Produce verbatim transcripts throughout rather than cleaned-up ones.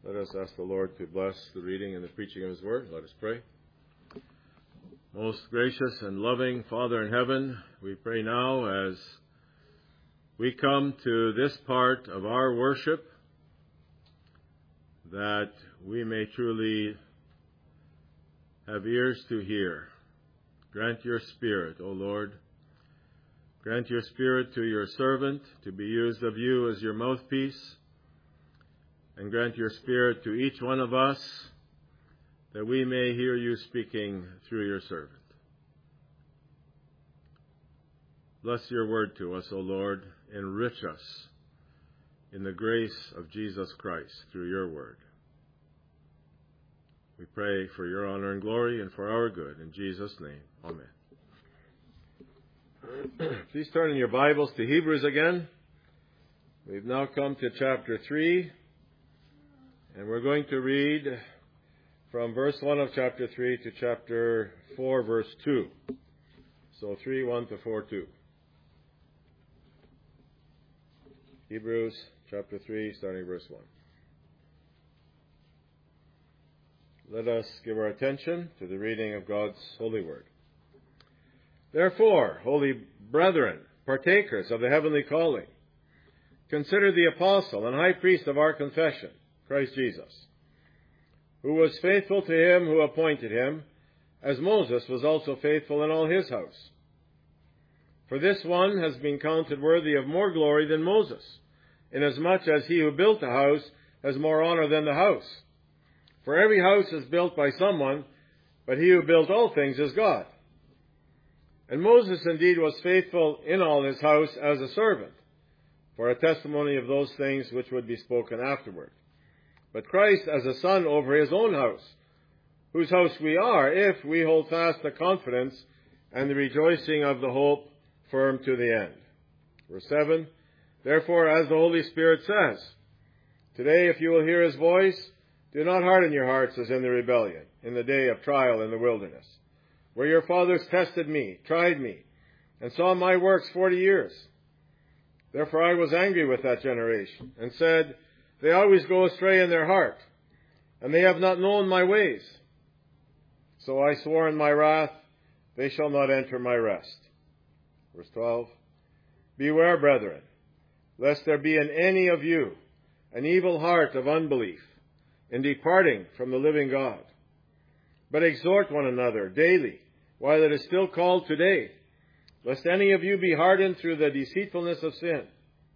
Let us ask the Lord to bless the reading and the preaching of His Word. Let us pray. Most gracious and loving Father in heaven, we pray now as we come to this part of our worship that we may truly have ears to hear. Grant your Spirit, O Lord. Grant your Spirit to your servant to be used of you as your mouthpiece. And grant your Spirit to each one of us that we may hear you speaking through your servant. Bless your word to us, O Lord. Enrich us in the grace of Jesus Christ through your word. We pray for your honor and glory and for our good. In Jesus' name, amen. Please turn in your Bibles to Hebrews again. We've now come to chapter three. And we're going to read from verse one of chapter three to chapter four, verse two. So three, one to four, two. Hebrews chapter three, starting verse one. Let us give our attention to the reading of God's holy word. Therefore, holy brethren, partakers of the heavenly calling, consider the apostle and high priest of our confession, Christ Jesus, who was faithful to him who appointed him, as Moses was also faithful in all his house. For this one has been counted worthy of more glory than Moses, inasmuch as he who built the house has more honor than the house. For every house is built by someone, but he who built all things is God. And Moses indeed was faithful in all his house as a servant, for a testimony of those things which would be spoken afterward. But Christ as a son over his own house, whose house we are, if we hold fast the confidence and the rejoicing of the hope firm to the end. Verse seven, therefore, as the Holy Spirit says, today if you will hear his voice, do not harden your hearts as in the rebellion, in the day of trial in the wilderness, where your fathers tested me, tried me, and saw my works forty years. Therefore I was angry with that generation, and said, they always go astray in their heart, and they have not known my ways. So I swore in my wrath, they shall not enter my rest. Verse twelve, beware, brethren, lest there be in any of you an evil heart of unbelief in departing from the living God. But exhort one another daily, while it is still called today, lest any of you be hardened through the deceitfulness of sin.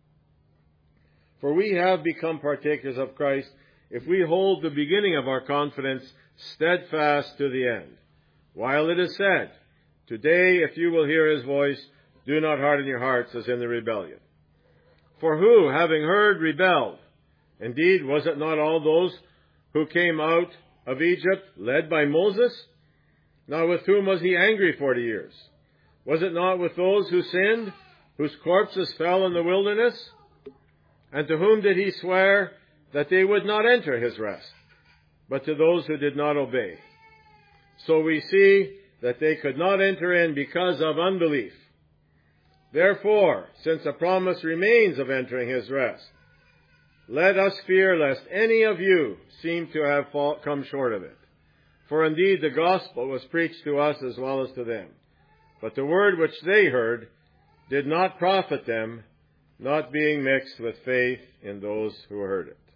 For we have become partakers of Christ if we hold the beginning of our confidence steadfast to the end. While it is said, today if you will hear his voice, do not harden your hearts as in the rebellion. For who, having heard, rebelled? Indeed, was it not all those who came out of Egypt led by Moses? Now with whom was he angry forty years? Was it not with those who sinned, whose corpses fell in the wilderness? And to whom did he swear that they would not enter his rest, but to those who did not obey? So we see that they could not enter in because of unbelief. Therefore, since a promise remains of entering his rest, let us fear lest any of you seem to have fall, come short of it. For indeed the gospel was preached to us as well as to them. But the word which they heard did not profit them, not being mixed with faith in those who heard it.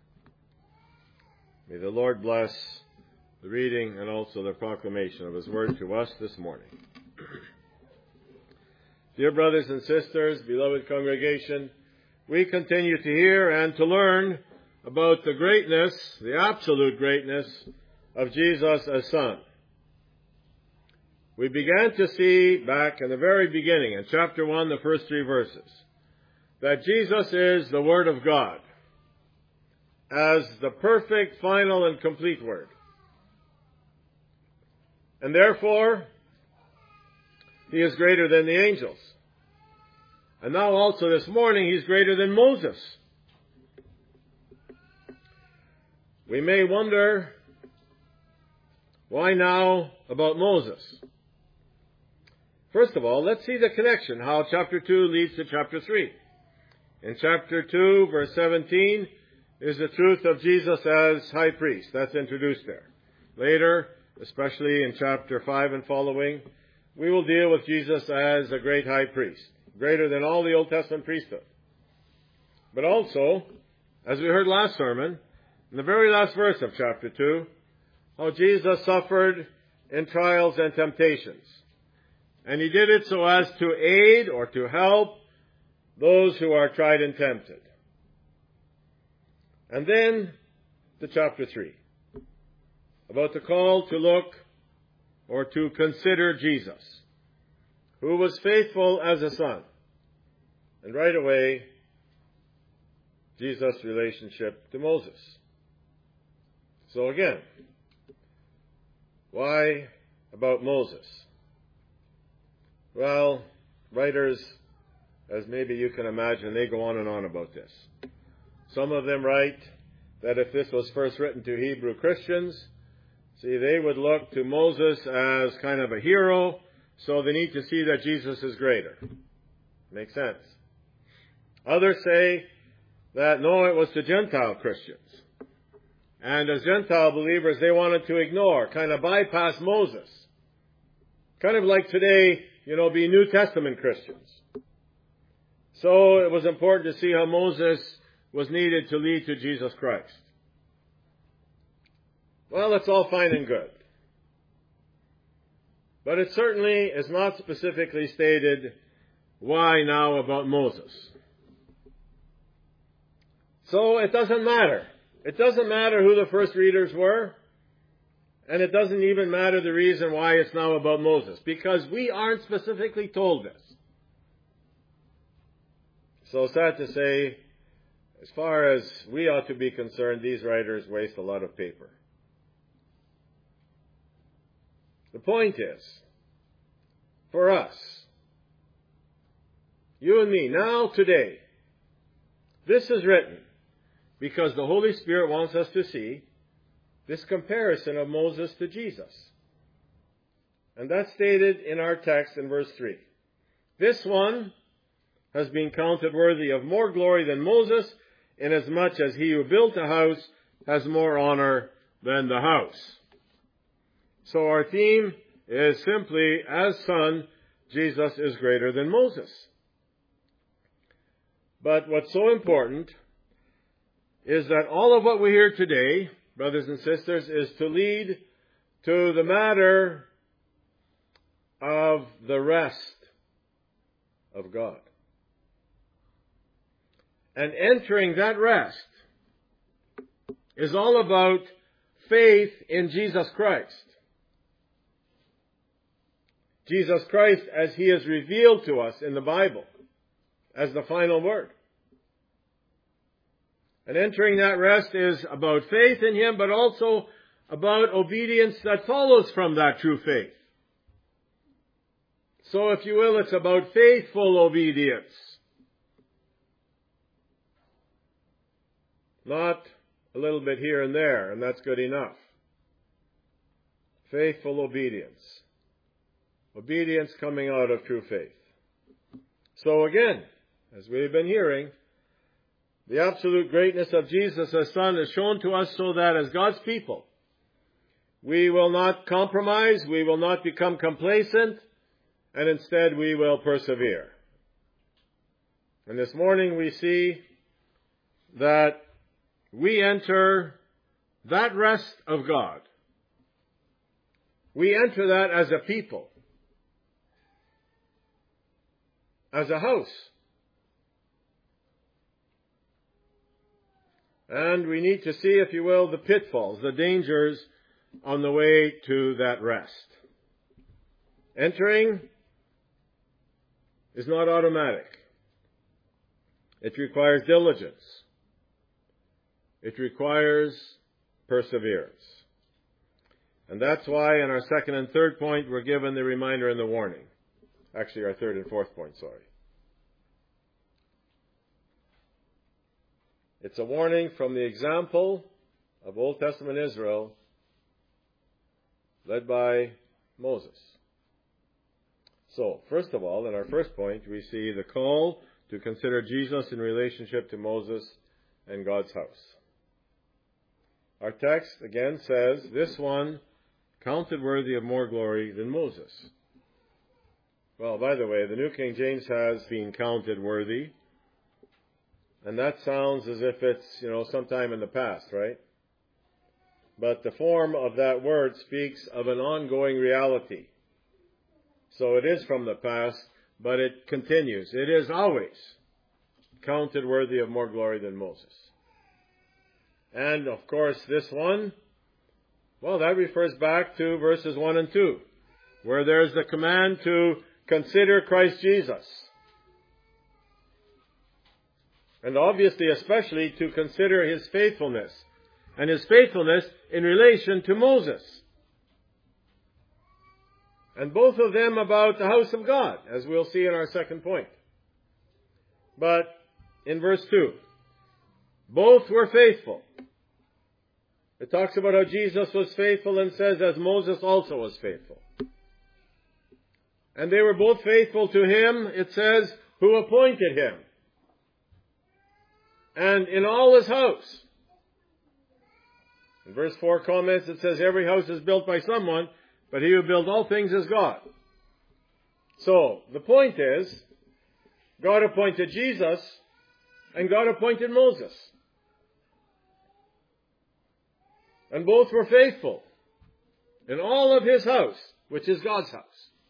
May the Lord bless the reading and also the proclamation of his word to us this morning. Dear brothers and sisters, beloved congregation, we continue to hear and to learn about the greatness, the absolute greatness of Jesus as Son. We began to see back in the very beginning, in chapter one, the first three verses, that Jesus is the Word of God, as the perfect, final, and complete Word. And therefore, he is greater than the angels. And now also this morning, he's greater than Moses. We may wonder, why now about Moses? First of all, let's see the connection, how chapter two leads to chapter three. In chapter two, verse seventeen, is the truth of Jesus as high priest. That's introduced there. Later, especially in chapter five and following, we will deal with Jesus as a great high priest, greater than all the Old Testament priesthood. But also, as we heard last sermon, in the very last verse of chapter two, how Jesus suffered in trials and temptations. And he did it so as to aid or to help those who are tried and tempted. And then to chapter three, about the call to look or to consider Jesus, who was faithful as a son. And right away, Jesus' relationship to Moses. So again, why about Moses? Well, writers, as maybe you can imagine, they go on and on about this. Some of them write that if this was first written to Hebrew Christians, see, they would look to Moses as kind of a hero, so they need to see that Jesus is greater. Makes sense. Others say that no, it was to Gentile Christians. And as Gentile believers, they wanted to ignore, kind of bypass Moses. Kind of like today, you know, be New Testament Christians. So it was important to see how Moses was needed to lead to Jesus Christ. Well, it's all fine and good. But it certainly is not specifically stated why now about Moses. So it doesn't matter. It doesn't matter who the first readers were, and it doesn't even matter the reason why it's now about Moses, because we aren't specifically told this. So sad to say, as far as we ought to be concerned, these writers waste a lot of paper. The point is, for us, you and me, now, today, this is written because the Holy Spirit wants us to see this comparison of Moses to Jesus. And that's stated in our text in verse three. This one has been counted worthy of more glory than Moses, inasmuch as he who built a house has more honor than the house. So our theme is simply, as Son, Jesus is greater than Moses. But what's so important is that all of what we hear today, brothers and sisters, is to lead to the matter of the rest of God. And entering that rest is all about faith in Jesus Christ. Jesus Christ as he is revealed to us in the Bible as the final word. And entering that rest is about faith in him, but also about obedience that follows from that true faith. So if you will, it's about faithful obedience. Not a little bit here and there, and that's good enough. Faithful obedience. Obedience coming out of true faith. So again, as we've been hearing, the absolute greatness of Jesus as Son is shown to us so that as God's people, we will not compromise, we will not become complacent, and instead we will persevere. And this morning we see that we enter that rest of God. We enter that as a people, as a house. And we need to see, if you will, the pitfalls, the dangers on the way to that rest. Entering is not automatic. It requires diligence. It requires perseverance. And that's why in our second and third point we're given the reminder and the warning. Actually, our third and fourth point, sorry. It's a warning from the example of Old Testament Israel led by Moses. So, first of all, in our first point, we see the call to consider Jesus in relationship to Moses and God's house. Our text again says, this one counted worthy of more glory than Moses. Well, by the way, the New King James has been counted worthy. And that sounds as if it's, you know, sometime in the past, right? But the form of that word speaks of an ongoing reality. So it is from the past, but it continues. It is always counted worthy of more glory than Moses. And, of course, this one, well, that refers back to verses one and two, where there's the command to consider Christ Jesus. And obviously, especially, to consider His faithfulness. And His faithfulness in relation to Moses. And both of them about the house of God, as we'll see in our second point. But in verse two, both were faithful. It talks about how Jesus was faithful and says, as Moses also was faithful. And they were both faithful to Him, it says, who appointed Him. And in all His house. In verse four comments, it says, every house is built by someone, but He who builds all things is God. So, the point is, God appointed Jesus, and God appointed Moses. And both were faithful in all of His house, which is God's house.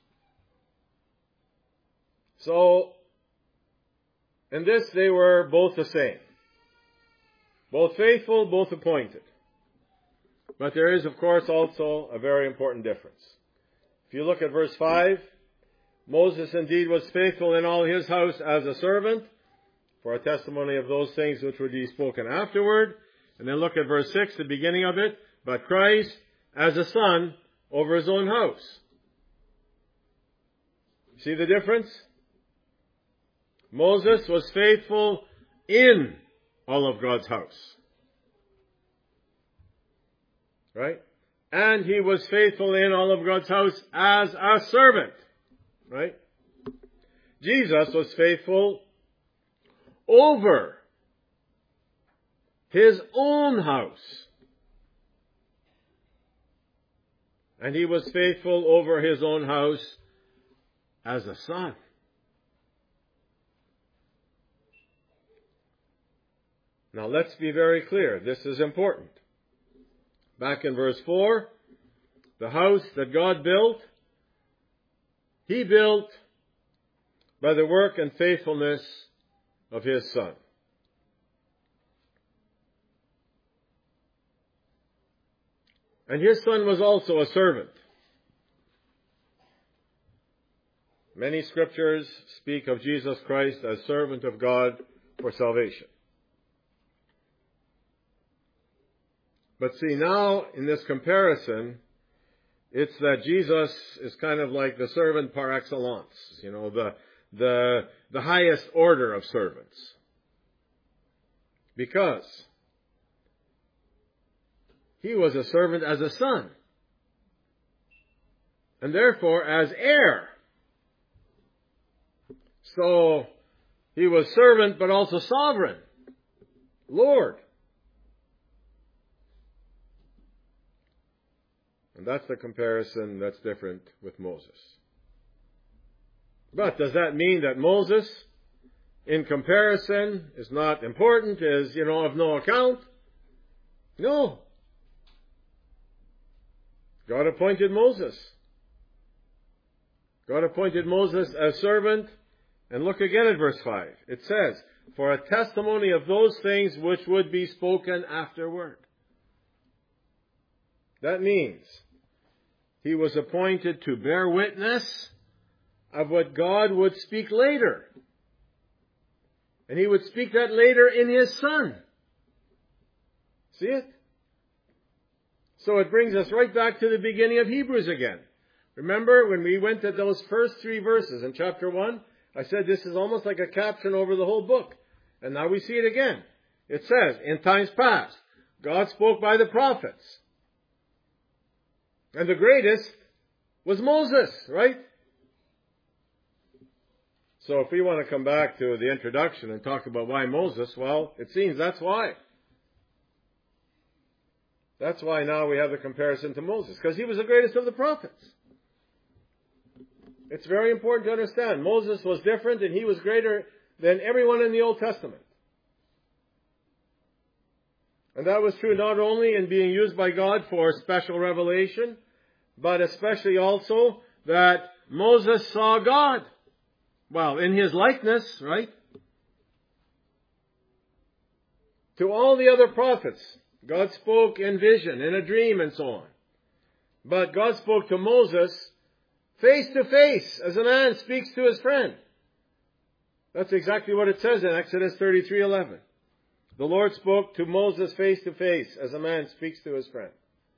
So, in this they were both the same. Both faithful, both appointed. But there is, of course, also a very important difference. If you look at verse five, Moses indeed was faithful in all his house as a servant, for a testimony of those things which would be spoken afterward. And then look at verse six, the beginning of it, but Christ as a son over His own house. See the difference? Moses was faithful in all of God's house. Right? And he was faithful in all of God's house as a servant. Right? Jesus was faithful over His own house. And He was faithful over His own house as a son. Now let's be very clear. This is important. Back in verse four, the house that God built, He built by the work and faithfulness of His Son. And His Son was also a servant. Many scriptures speak of Jesus Christ as servant of God for salvation. But see, now in this comparison, it's that Jesus is kind of like the servant par excellence, you know, the, the, the highest order of servants. Because He was a servant as a son. And therefore as heir. So, He was servant but also sovereign. Lord. And that's the comparison that's different with Moses. But does that mean that Moses, in comparison, is not important, is, you know, of no account? No. God appointed Moses. God appointed Moses as servant. And look again at verse five. It says, for a testimony of those things which would be spoken afterward. That means He was appointed to bear witness of what God would speak later. And He would speak that later in His Son. See it? So it brings us right back to the beginning of Hebrews again. Remember when we went to those first three verses in chapter one? I said this is almost like a caption over the whole book. And now we see it again. It says, in times past, God spoke by the prophets. And the greatest was Moses, right? So if we want to come back to the introduction and talk about why Moses, well, it seems that's why. That's why now we have the comparison to Moses, because he was the greatest of the prophets. It's very important to understand. Moses was different and he was greater than everyone in the Old Testament. And that was true not only in being used by God for special revelation, but especially also that Moses saw God. Well, in his likeness, right? To all the other prophets, God spoke in vision, in a dream, and so on. But God spoke to Moses face to face, as a man speaks to his friend. That's exactly what it says in Exodus thirty-three eleven. The Lord spoke to Moses face to face, as a man speaks to his friend.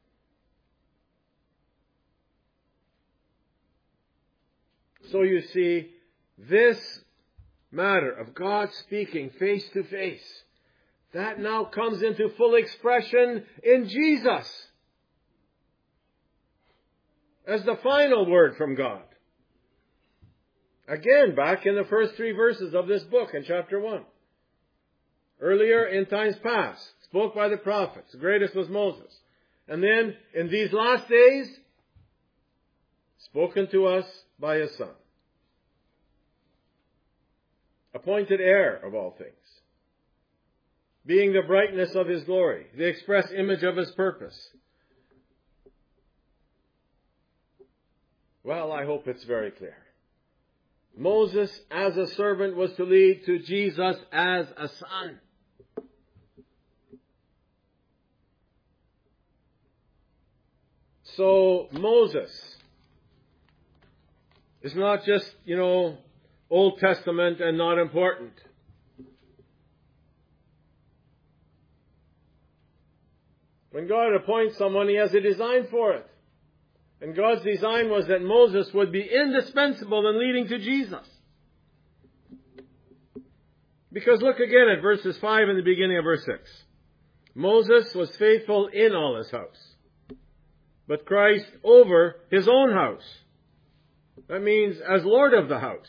So you see, this matter of God speaking face to face, that now comes into full expression in Jesus as the final word from God. Again, back in the first three verses of this book in chapter one. Earlier, in times past, spoke by the prophets. The greatest was Moses. And then, in these last days, spoken to us by His Son. Appointed heir of all things. Being the brightness of His glory, the express image of His purpose. Well, I hope it's very clear. Moses as a servant was to lead to Jesus as a son. So Moses is not just, you know, Old Testament and not important. When God appoints someone, He has a design for it. And God's design was that Moses would be indispensable in leading to Jesus. Because look again at verses five and the beginning of verse six. Moses was faithful in all his house, but Christ over his own house. That means as Lord of the house.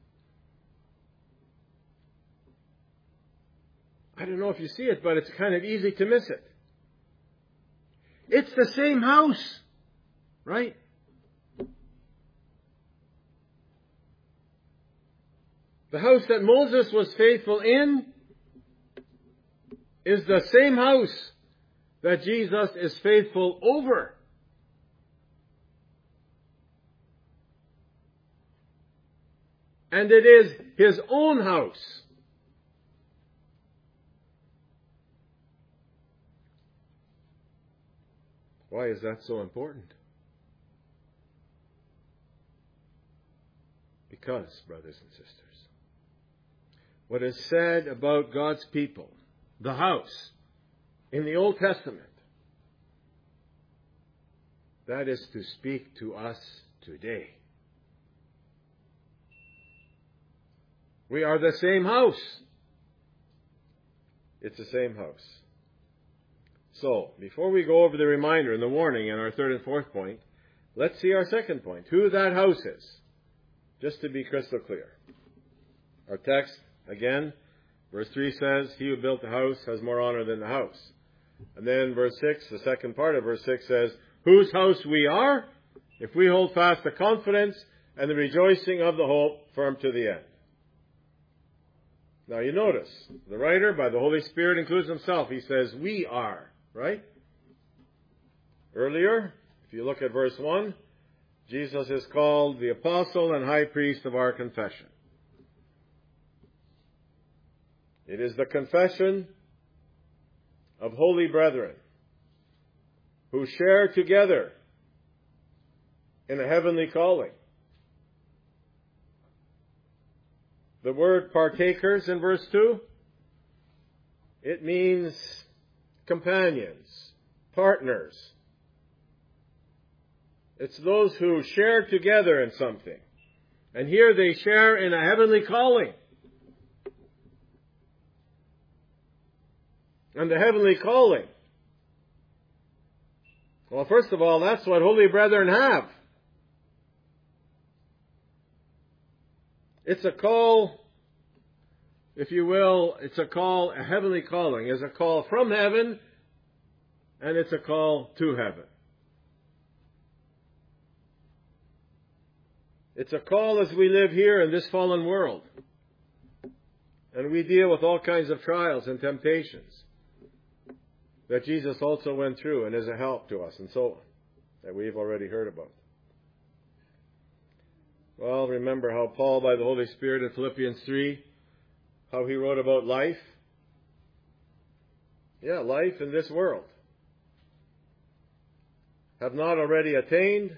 I don't know if you see it, but it's kind of easy to miss it. It's the same house. Right? The house that Moses was faithful in is the same house that Jesus is faithful over. And it is His own house. Why is that so important? Because, brothers and sisters, what is said about God's people, the house, in the Old Testament, that is to speak to us today. We are the same house. It's the same house. So, before we go over the reminder and the warning in our third and fourth point, let's see our second point, who that house is. Just to be crystal clear. Our text, again, verse three says, He who built the house has more honor than the house. And then verse six, the second part of verse six says, whose house we are, if we hold fast the confidence and the rejoicing of the hope firm to the end. Now you notice, the writer, by the Holy Spirit, includes himself. He says, we are, right? Earlier, if you look at verse one, Jesus is called the apostle and high priest of our confession. It is the confession of holy brethren who share together in a heavenly calling. The word partakers in verse two, it means companions, partners. It's those who share together in something. And here they share in a heavenly calling. And the heavenly calling, well, first of all, that's what holy brethren have. It's a call, if you will, it's a call, a heavenly calling is a call from heaven and it's a call to heaven. It's a call as we live here in this fallen world. And we deal with all kinds of trials and temptations that Jesus also went through and is a help to us and so on, that we've already heard about. Well, remember how Paul, by the Holy Spirit in Philippians three, how he wrote about life? Yeah, life in this world. Have not already attained,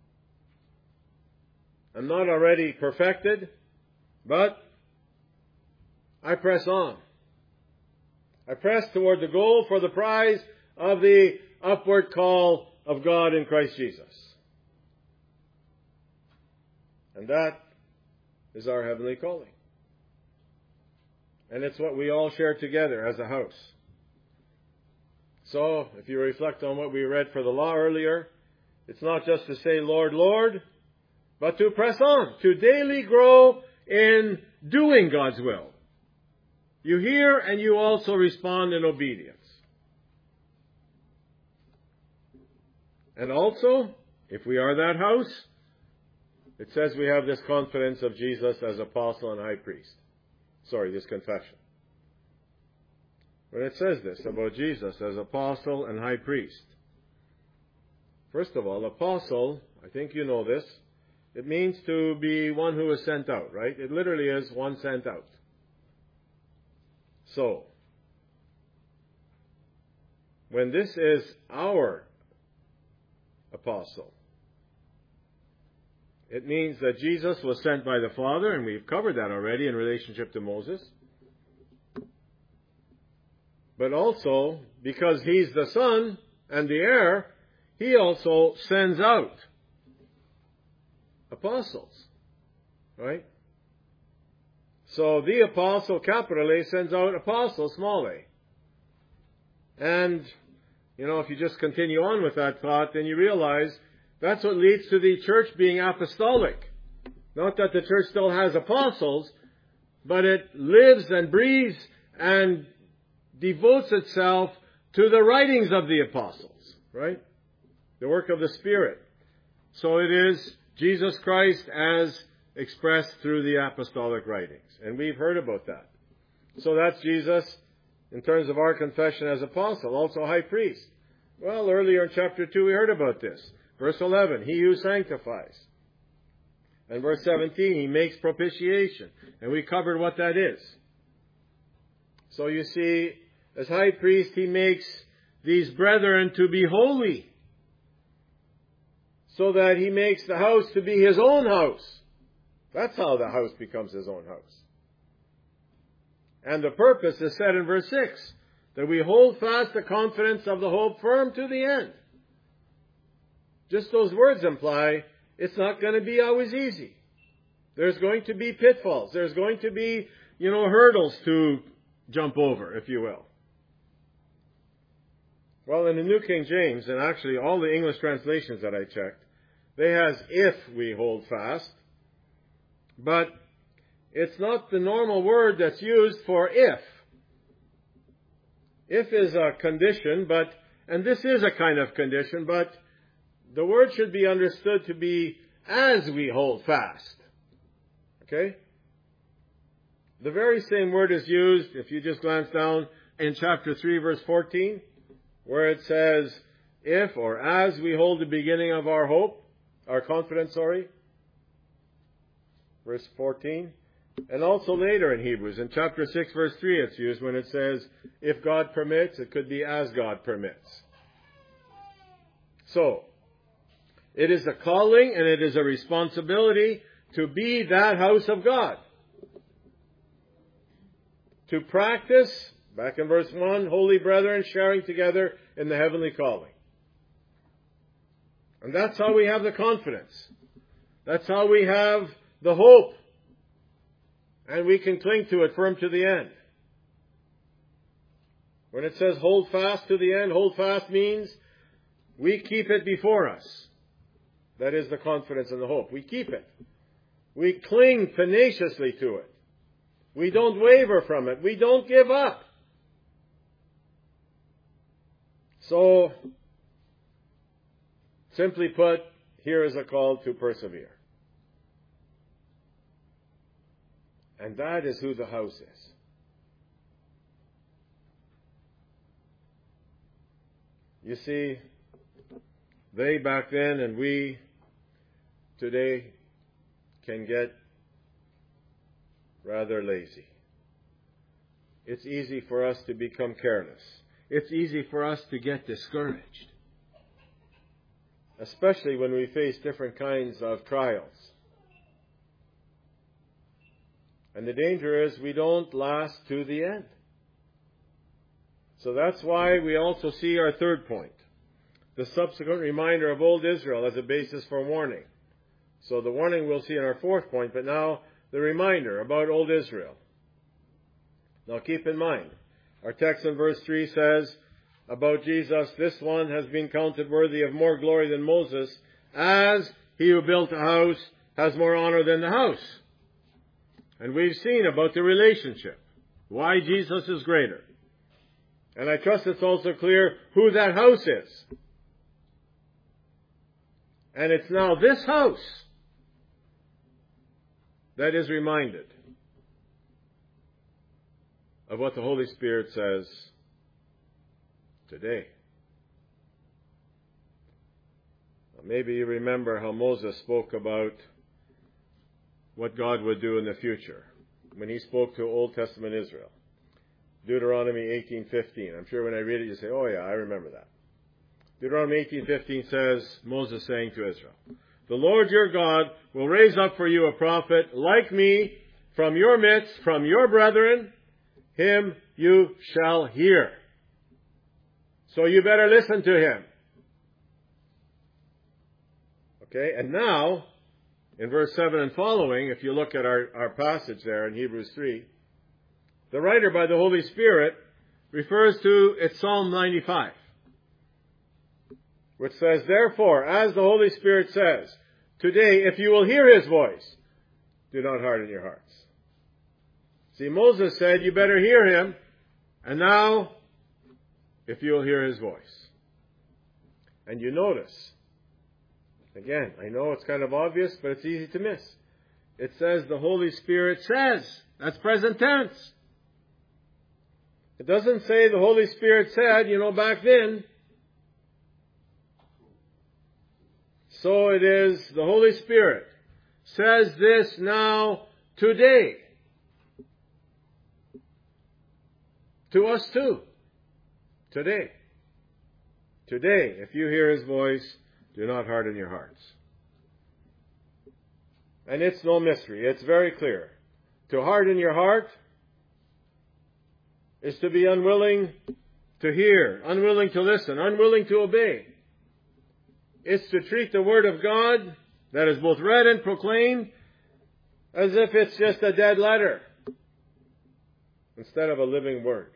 am not already perfected, but I press on. I press toward the goal for the prize of the upward call of God in Christ Jesus. And that is our heavenly calling. And it's what we all share together as a house. So, if you reflect on what we read for the law earlier, it's not just to say, Lord, Lord, but to press on, to daily grow in doing God's will. You hear and you also respond in obedience. And also, if we are that house, it says we have this confidence of Jesus as apostle and high priest. Sorry, this confession. When it says this about Jesus as apostle and high priest, first of all, apostle, I think you know this, it means to be one who is sent out, right? It literally is one sent out. So, when this is our apostle, it means that Jesus was sent by the Father, and we've covered that already in relationship to Moses. But also, because he's the Son and the heir, he also sends out apostles, right? So the apostle, capital A, sends out apostles, small a. And, you know, if you just continue on with that thought, then you realize that's what leads to the church being apostolic. Not that the church still has apostles, but it lives and breathes and devotes itself to the writings of the apostles, right? The work of the Spirit. So it is Jesus Christ as expressed through the apostolic writings. And we've heard about that. So that's Jesus in terms of our confession as apostle, also high priest. Well, earlier in chapter two we heard about this. Verse eleven, he who sanctifies. And verse seventeen, he makes propitiation. And we covered what that is. So you see, as high priest, he makes these brethren to be holy, so that he makes the house to be his own house. That's how the house becomes his own house. And the purpose is said in verse six, that we hold fast the confidence of the hope firm to the end. Just those words imply it's not going to be always easy. There's going to be pitfalls. There's going to be, you know, hurdles to jump over, if you will. Well, in the New King James, and actually all the English translations that I checked, they has if we hold fast. But it's not the normal word that's used for if. If is a condition, but, and this is a kind of condition, but the word should be understood to be as we hold fast. Okay? The very same word is used, if you just glance down in chapter three, verse fourteen, where it says, if or as we hold the beginning of our hope, our confidence, sorry. Verse fourteen. And also later in Hebrews, in chapter six, verse three, it's used when it says, if God permits, it could be as God permits. So, it is a calling and it is a responsibility to be that house of God. To practice, back in verse one, holy brethren sharing together in the heavenly calling. And that's how we have the confidence. That's how we have the hope. And we can cling to it firm to the end. When it says hold fast to the end, hold fast means we keep it before us. That is the confidence and the hope. We keep it. We cling tenaciously to it. We don't waver from it. We don't give up. So, simply put, here is a call to persevere. And that is who the house is. You see, they back then and we today can get rather lazy. It's easy for us to become careless. It's easy for us to get discouraged, especially when we face different kinds of trials. And the danger is we don't last to the end. So that's why we also see our third point, the subsequent reminder of old Israel as a basis for warning. So the warning we'll see in our fourth point, but now the reminder about old Israel. Now keep in mind, our text in verse three says about Jesus, this one has been counted worthy of more glory than Moses, as he who built a house has more honor than the house. And we've seen about the relationship, why Jesus is greater. And I trust it's also clear who that house is. And it's now this house that is reminded of what the Holy Spirit says today. Maybe you remember how Moses spoke about what God would do in the future when he spoke to Old Testament Israel. Deuteronomy eighteen fifteen. I'm sure when I read it you say, oh yeah, I remember that. Deuteronomy eighteen fifteen says, Moses saying to Israel, the Lord your God will raise up for you a prophet like me from your midst, from your brethren. Him you shall hear. So you better listen to him. Okay, and now, in verse seven and following, if you look at our, our passage there in Hebrews three, the writer by the Holy Spirit refers to, it's Psalm ninety-five, which says, therefore, as the Holy Spirit says, today, if you will hear his voice, do not harden your hearts. See, Moses said, you better hear him, and now, if you'll hear his voice. And you notice, again, I know it's kind of obvious, but it's easy to miss. It says the Holy Spirit says. That's present tense. It doesn't say the Holy Spirit said, you know, back then. So it is the Holy Spirit says this now today. To us too. Today. Today, if you hear his voice, do not harden your hearts. And it's no mystery. It's very clear. To harden your heart is to be unwilling to hear, unwilling to listen, unwilling to obey. It's to treat the Word of God that is both read and proclaimed as if it's just a dead letter instead of a living Word.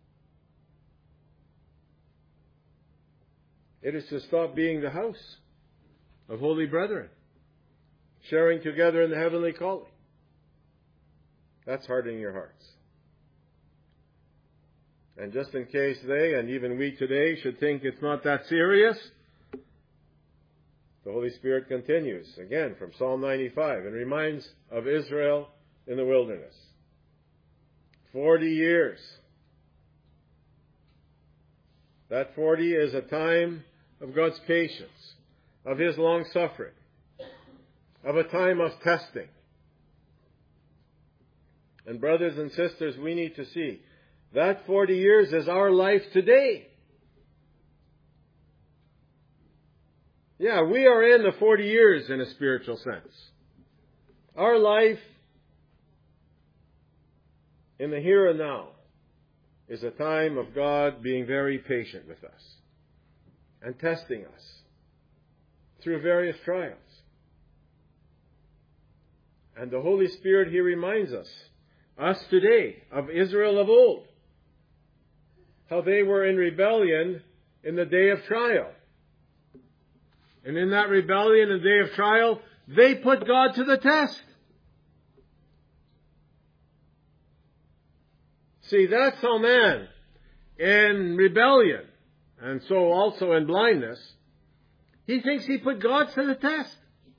It is to stop being the house of holy brethren, sharing together in the heavenly calling. That's hardening your hearts. And just in case they, and even we today, should think it's not that serious, the Holy Spirit continues, again, from Psalm ninety-five, and reminds of Israel in the wilderness. Forty years. That forty is a time of God's patience, of his long suffering, of a time of testing. And brothers and sisters, we need to see that forty years is our life today. Yeah, we are in the forty years in a spiritual sense. Our life in the here and now is a time of God being very patient with us and testing us through various trials. And the Holy Spirit, he reminds us, us today, of Israel of old, how they were in rebellion in the day of trial. And in that rebellion and day of trial, they put God to the test. See, that's how man in rebellion and so also in blindness, he thinks he put God to the test.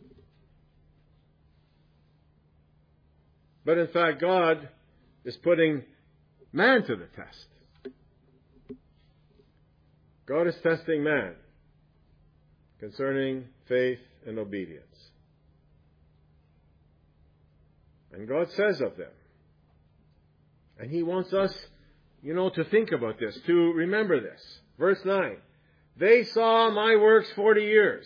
But in fact, God is putting man to the test. God is testing man concerning faith and obedience. And God says of them, and He wants us, you know, to think about this, to remember this. Verse nine, they saw my works forty years.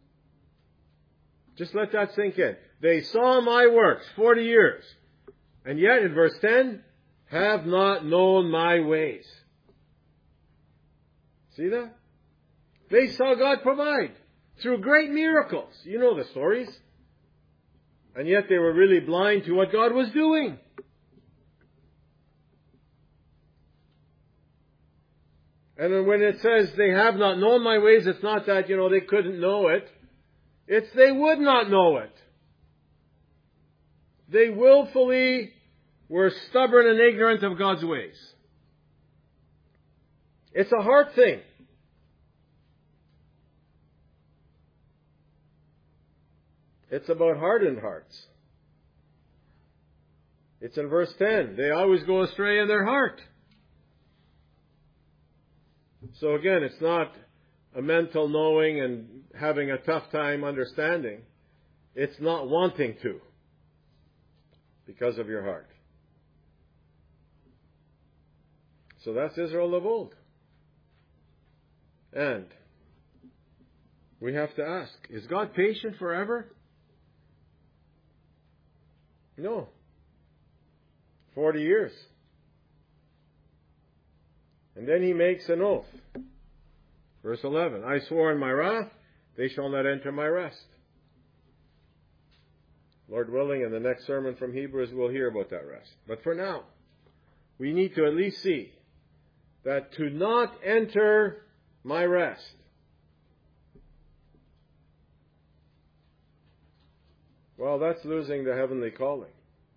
Just let that sink in. They saw my works forty years. And yet, in verse ten, have not known my ways. See that? They saw God provide through great miracles. You know the stories. And yet they were really blind to what God was doing. And then when it says they have not known my ways, it's not that, you know, they couldn't know it. It's they would not know it. They willfully were stubborn and ignorant of God's ways. It's a heart thing. It's about hardened hearts. It's in verse ten. They always go astray in their heart. So again, it's not a mental knowing and having a tough time understanding. It's not wanting to because of your heart. So that's Israel of old. And we have to ask, is God patient forever? No. Forty years. And then He makes an oath. Verse eleven, I swore in my wrath, they shall not enter my rest. Lord willing, in the next sermon from Hebrews, we'll hear about that rest. But for now, we need to at least see that to not enter my rest well, that's losing the heavenly calling.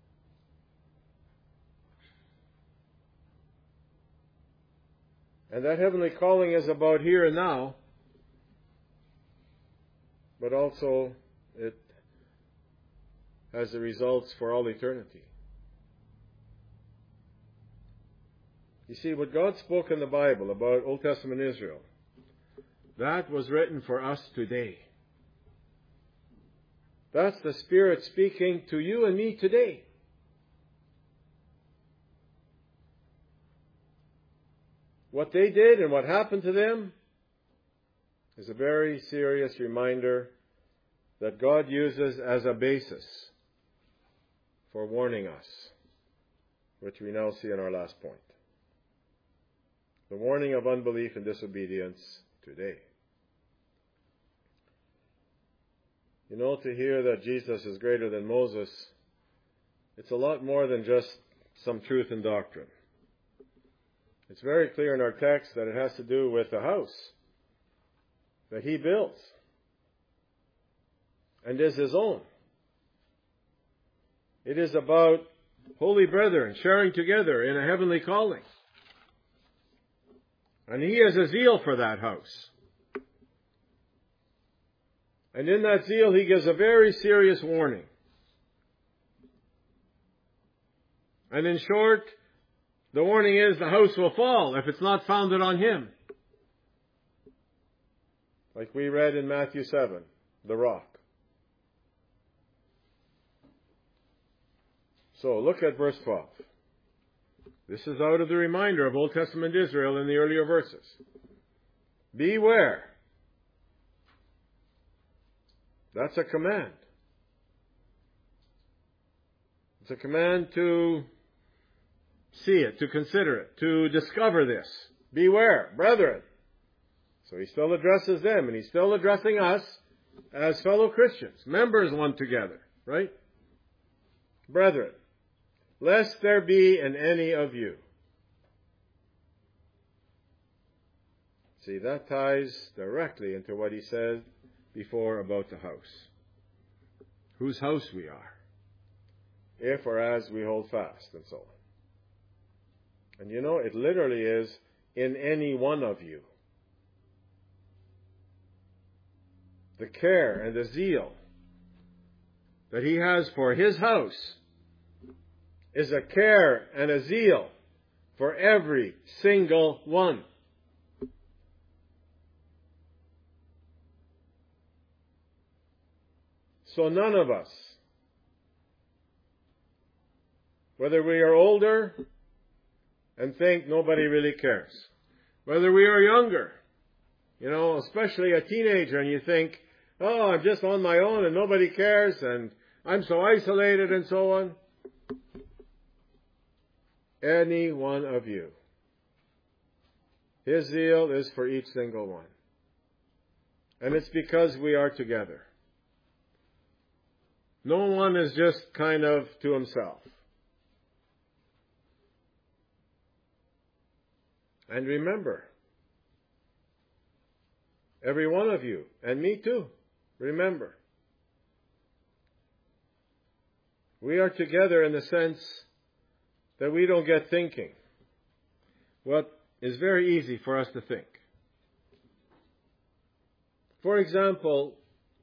And that heavenly calling is about here and now, but also it has the results for all eternity. You see, what God spoke in the Bible about Old Testament Israel, that was written for us today. That's the Spirit speaking to you and me today. What they did and what happened to them is a very serious reminder that God uses as a basis for warning us, which we now see in our last point. The warning of unbelief and disobedience today. You know, to hear that Jesus is greater than Moses, it's a lot more than just some truth and doctrine. It's very clear in our text that it has to do with the house that He built and is His own. It is about holy brethren sharing together in a heavenly calling. And He has a zeal for that house. And in that zeal, He gives a very serious warning. And in short, the warning is the house will fall if it's not founded on Him. Like we read in Matthew seven, the rock. So look at verse twelve. This is out of the reminder of Old Testament Israel in the earlier verses. Beware. That's a command. It's a command to see it, to consider it, to discover this. Beware, brethren. So He still addresses them, and He's still addressing us as fellow Christians, members one together, right? Brethren, lest there be in any of you. See, that ties directly into what He said before about the house. Whose house we are. If or as we hold fast, and so on. And you know, it literally is in any one of you. the care and the zeal that He has for His house is a care and a zeal for every single one. So none of us, whether we are older and think nobody really cares, whether we are younger, you know, especially a teenager, and you think, oh, I'm just on my own and nobody cares and I'm so isolated and so on. Any one of you, His zeal is for each single one. And it's because we are together. No one is just kind of to himself. And remember, every one of you, and me too, remember, we are together in the sense that we don't get thinking what is very easy for us to think. For example,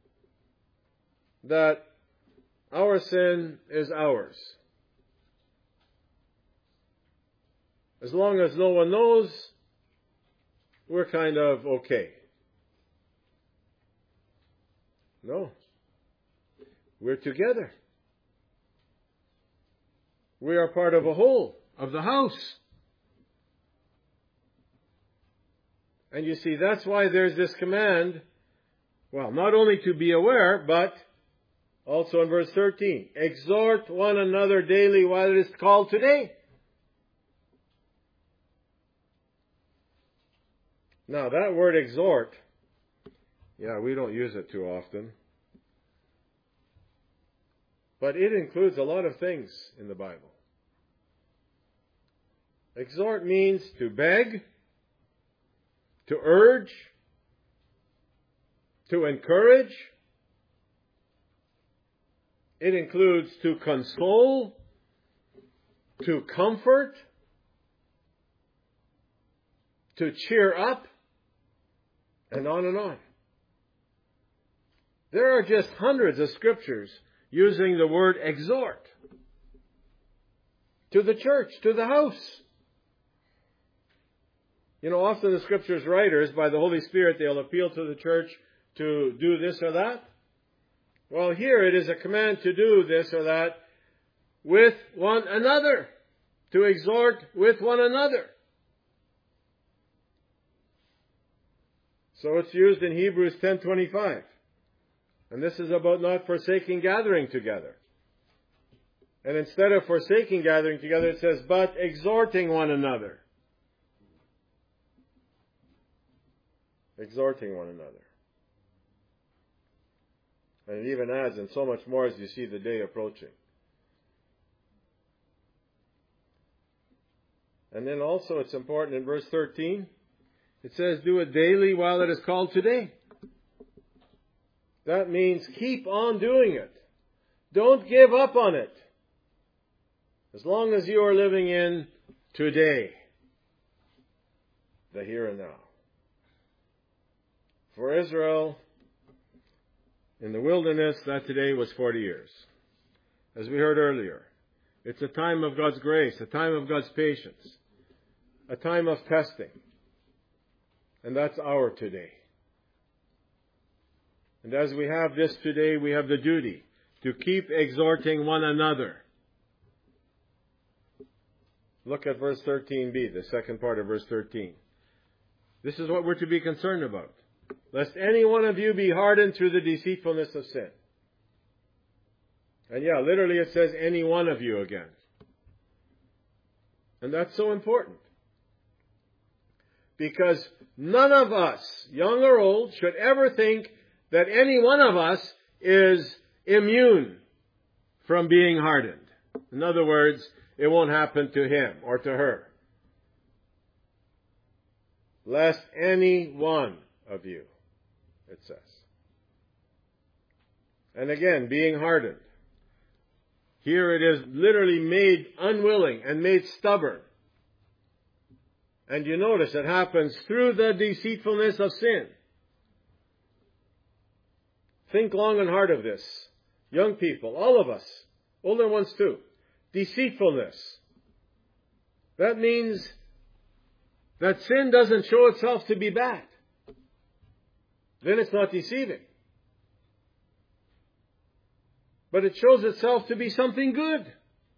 that our sin is ours. As long as no one knows, we're kind of okay. No. We're together. We are part of a whole, of the house. And you see, that's why there's this command, well, not only to be aware, but also in verse thirteen, exhort one another daily while it is called today. Now, that word exhort, yeah, we don't use it too often. But it includes a lot of things in the Bible. Exhort means to beg, to urge, to encourage. It includes to console, to comfort, to cheer up, and on and on. There are just hundreds of scriptures using the word exhort to the church, to the house. You know, often the scriptures writers, by the Holy Spirit, they'll appeal to the church to do this or that. Well, here it is a command to do this or that with one another, to exhort with one another. So it's used in Hebrews ten twenty-five. And this is about not forsaking gathering together. And instead of forsaking gathering together, it says, but exhorting one another. Exhorting one another. And it even adds, and so much more as you see the day approaching. And then also it's important in verse thirteen, it says, do it daily while it is called today. That means keep on doing it. Don't give up on it. As long as you are living in today, the here and now. For Israel, in the wilderness, that today was forty years. As we heard earlier, it's a time of God's grace, a time of God's patience, a time of testing. And that's our today. And as we have this today, we have the duty to keep exhorting one another. Look at verse thirteen b, the second part of verse thirteen. This is what we're to be concerned about. Lest any one of you be hardened through the deceitfulness of sin. And yeah, literally it says any one of you again. And that's so important. Because none of us, young or old, should ever think that any one of us is immune from being hardened. In other words, it won't happen to him or to her. Lest any one of you, it says. And again, being hardened. Here it is literally made unwilling and made stubborn. And you notice it happens through the deceitfulness of sin. Think long and hard of this. Young people, all of us, older ones too. Deceitfulness. That means that sin doesn't show itself to be bad. Then it's not deceiving. But it shows itself to be something good.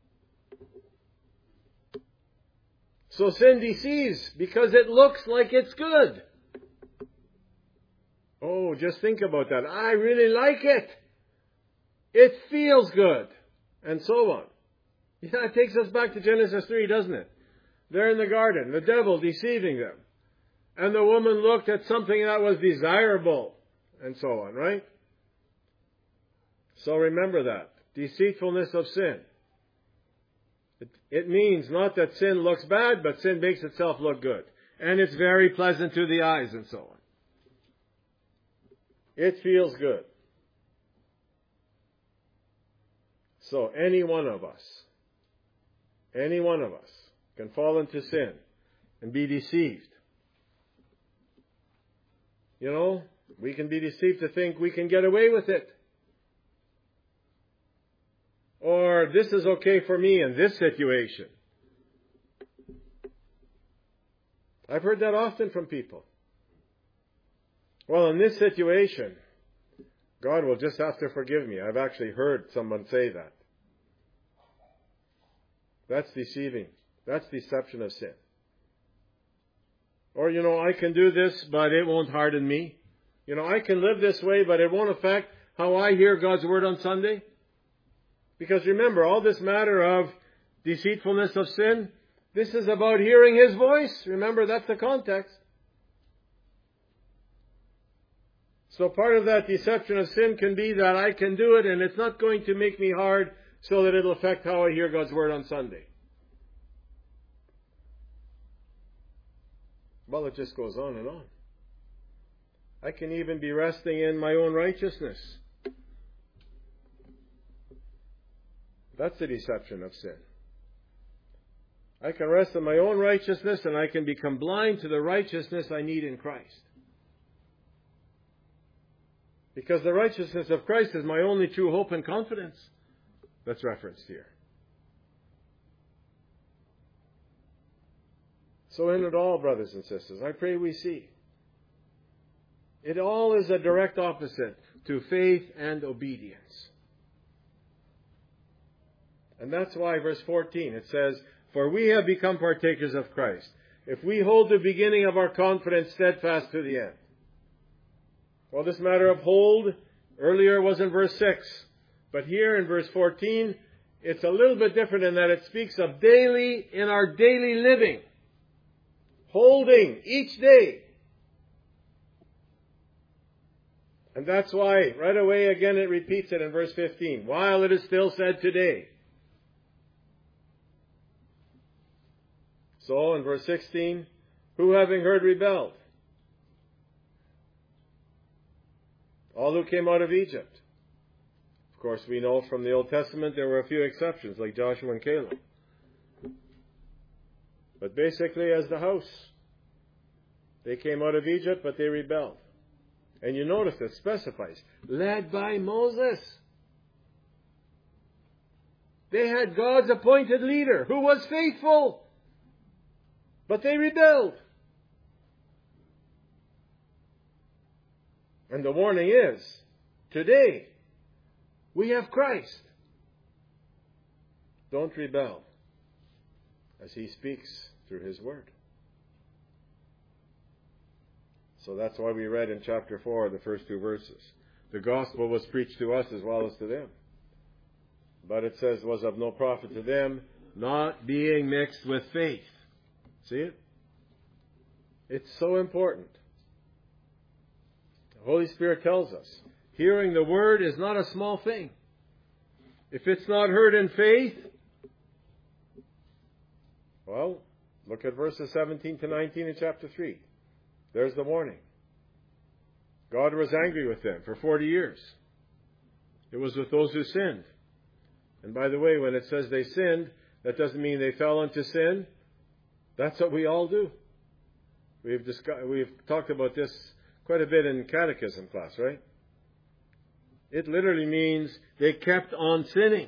So sin deceives because it looks like it's good. Oh, just think about that. I really like it. It feels good. And so on. Yeah, it takes us back to Genesis three, doesn't it? They're in the garden, the devil deceiving them. And the woman looked at something that was desirable. And so on, right? So remember that. Deceitfulness of sin. It, it means not that sin looks bad, but sin makes itself look good. And it's very pleasant to the eyes and so on. It feels good. So any one of us, any one of us can fall into sin and be deceived. You know, we can be deceived to think we can get away with it. Or this is okay for me in this situation. I've heard that often from people. Well, in this situation, God will just have to forgive me. I've actually heard someone say that. That's deceiving. That's deception of sin. Or, you know, I can do this, but it won't harden me. You know, I can live this way, but it won't affect how I hear God's word on Sunday. Because remember, all this matter of deceitfulness of sin, this is about hearing His voice. Remember, that's the context. So part of that deception of sin can be that I can do it and it's not going to make me hard so that it'll affect how I hear God's word on Sunday. Well, it just goes on and on. I can even be resting in my own righteousness. That's the deception of sin. I can rest in my own righteousness and I can become blind to the righteousness I need in Christ. Because the righteousness of Christ is my only true hope and confidence. That's referenced here. So in it all, brothers and sisters, I pray we see. It all is a direct opposite to faith and obedience. And that's why verse fourteen, it says, "For we have become partakers of Christ, if we hold the beginning of our confidence steadfast to the end." Well, this matter of hold earlier was in verse six. But here in verse fourteen, it's a little bit different in that it speaks of daily, in our daily living. Holding each day. And that's why, right away again it repeats it in verse fifteen. While it is still said today. So in verse sixteen, who having heard rebelled? All who came out of Egypt. Of course, we know from the Old Testament there were a few exceptions, like Joshua and Caleb. But basically, as the house, they came out of Egypt, but they rebelled. And you notice it specifies, led by Moses. They had God's appointed leader, who was faithful, but they rebelled. And the warning is, today, we have Christ. Don't rebel as He speaks through His Word. So that's why we read in chapter four, the first two verses. The gospel was preached to us as well as to them. But it says, was of no profit to them, not being mixed with faith. See it? It's so important. The Holy Spirit tells us, hearing the Word is not a small thing. If it's not heard in faith, well, look at verses seventeen to nineteen in chapter three. There's the warning. God was angry with them for forty years. It was with those who sinned. And by the way, when it says they sinned, that doesn't mean they fell into sin. That's what we all do. We've discussed, we've talked about this quite a bit in catechism class, right? It literally means they kept on sinning.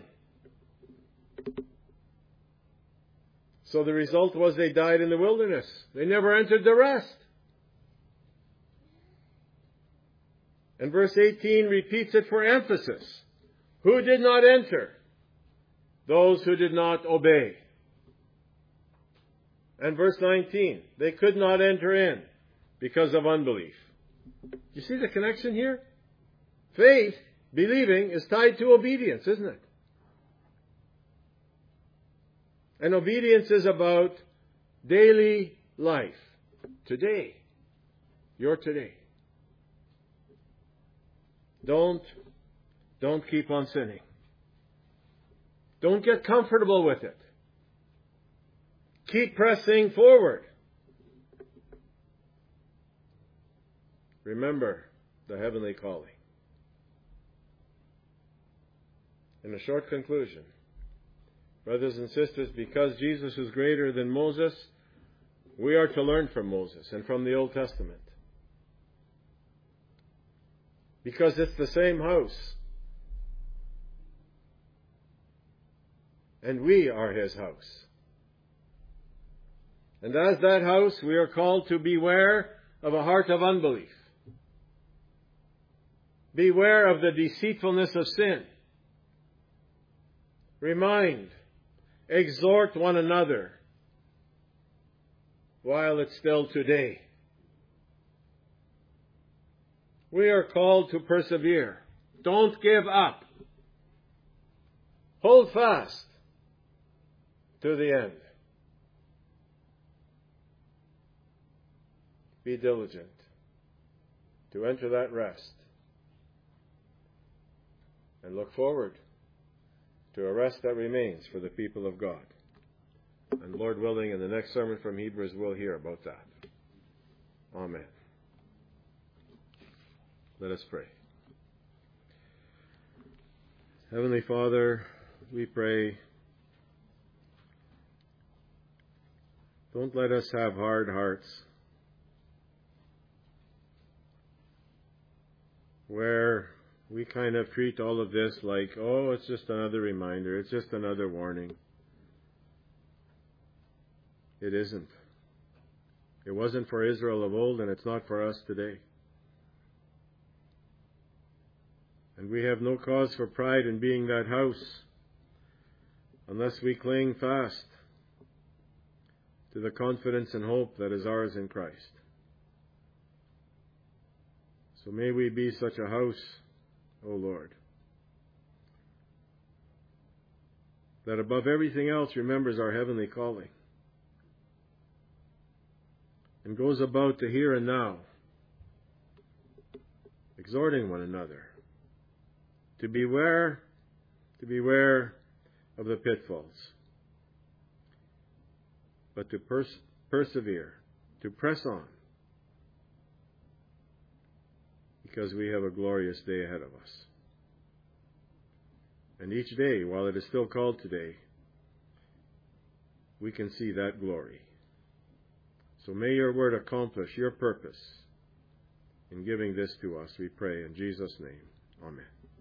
So the result was they died in the wilderness. They never entered the rest. And verse eighteen repeats it for emphasis. Who did not enter? Those who did not obey. And verse nineteen, they could not enter in because of unbelief. You see the connection here? Faith, believing, is tied to obedience, isn't it? And obedience is about daily life. Today. Your today. Don't, don't keep on sinning. Don't get comfortable with it. Keep pressing forward. Remember the heavenly calling. In a short conclusion, brothers and sisters, because Jesus is greater than Moses, we are to learn from Moses and from the Old Testament. Because it's the same house. And we are His house. And as that house, we are called to beware of a heart of unbelief. Beware of the deceitfulness of sin. Remind, exhort one another while it's still today. We are called to persevere. Don't give up. Hold fast to the end. Be diligent to enter that rest. And look forward to a rest that remains for the people of God. And Lord willing, in the next sermon from Hebrews, we'll hear about that. Amen. Let us pray. Heavenly Father, we pray, don't let us have hard hearts where we kind of treat all of this like, oh, it's just another reminder, it's just another warning. It isn't. It wasn't for Israel of old, and it's not for us today. And we have no cause for pride in being that house unless we cling fast to the confidence and hope that is ours in Christ. So may we be such a house, O Lord, that above everything else remembers our heavenly calling and goes about the here and now, exhorting one another to beware, to beware of the pitfalls, but to pers- persevere, to press on, because we have a glorious day ahead of us. And each day, while it is still called today, we can see that glory. So may your word accomplish your purpose in giving this to us, we pray in Jesus' name. Amen.